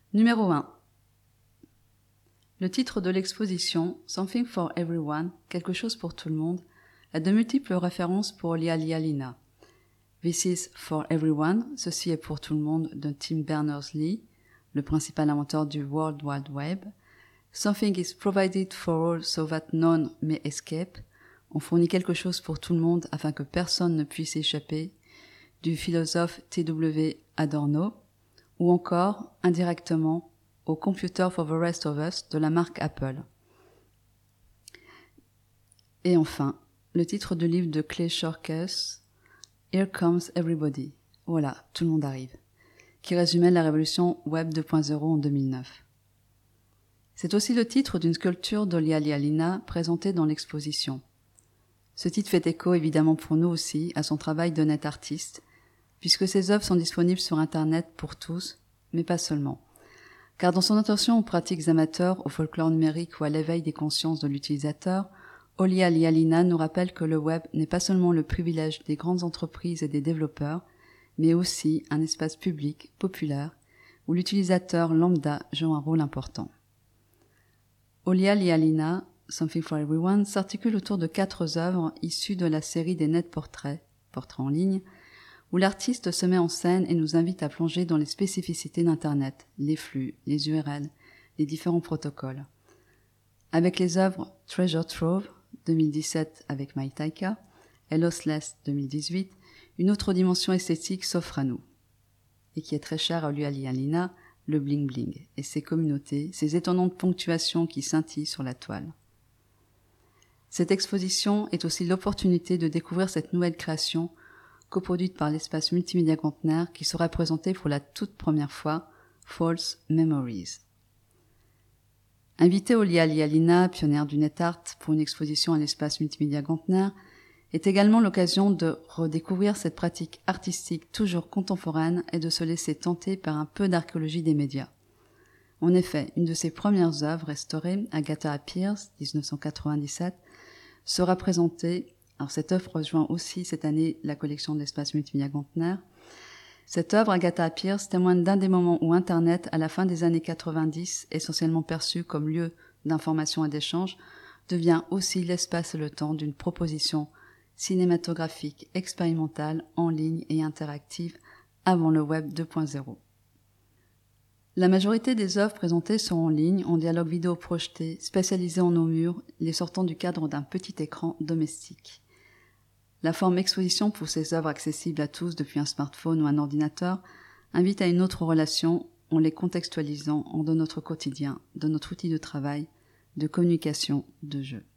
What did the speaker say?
Numéro 1. Le titre de l'exposition, Something for Everyone, quelque chose pour tout le monde, a de multiples références pour Lialialina. This is for everyone, ceci est pour tout le monde, de Tim Berners-Lee, le principal inventeur du World Wide Web. Something is provided for all so that none may escape. On fournit quelque chose pour tout le monde afin que personne ne puisse échapper, du philosophe T.W. Adorno, ou encore, indirectement, au Computer for the Rest of Us de la marque Apple. Et enfin, le titre du livre de Clay Shorkes, Here Comes Everybody. Voilà, tout le monde arrive, qui résumait la révolution Web 2.0 en 2009. C'est aussi le titre d'une sculpture de Lialialina présentée dans l'exposition. Ce titre fait écho évidemment pour nous aussi à son travail de net artiste, puisque ses œuvres sont disponibles sur Internet pour tous, mais pas seulement. Car dans son attention aux pratiques amateurs, au folklore numérique ou à l'éveil des consciences de l'utilisateur, Lialialina nous rappelle que le web n'est pas seulement le privilège des grandes entreprises et des développeurs, mais aussi un espace public, populaire, où l'utilisateur lambda joue un rôle important. Lialialina, Something for Everyone, s'articule autour de 4 œuvres issues de la série des net portraits en ligne, où l'artiste se met en scène et nous invite à plonger dans les spécificités d'Internet, les flux, les URL, les différents protocoles. Avec les œuvres Treasure Trove, 2017 avec Mike Taika, et Lossless, 2018, une autre dimension esthétique s'offre à nous, et qui est très chère à Lialialina, le bling bling, et ses communautés, ses étonnantes ponctuations qui scintillent sur la toile. Cette exposition est aussi l'opportunité de découvrir cette nouvelle création coproduite par l'espace multimédia Conteneur qui sera présentée pour la toute première fois, False Memories. Inviter Lialialina, pionnière du net art, pour une exposition à l'espace multimédia Conteneur, est également l'occasion de redécouvrir cette pratique artistique toujours contemporaine et de se laisser tenter par un peu d'archéologie des médias. En effet, une de ses premières œuvres restaurées, Agatha Pierce, 1997, sera présentée. Alors cette œuvre rejoint aussi cette année la collection de l'espace multimédia Conteneur. Cette œuvre, Agatha Pierce, témoigne d'un des moments où Internet, à la fin des années 90, essentiellement perçu comme lieu d'information et d'échange, devient aussi l'espace et le temps d'une proposition cinématographique, expérimentale, en ligne et interactive avant le Web 2.0. La majorité des œuvres présentées sont en ligne, en dialogue vidéo projeté, spécialisées en nos murs, les sortant du cadre d'un petit écran domestique. La forme exposition pour ces œuvres accessibles à tous depuis un smartphone ou un ordinateur invite à une autre relation en les contextualisant en de notre quotidien, de notre outil de travail, de communication, de jeu.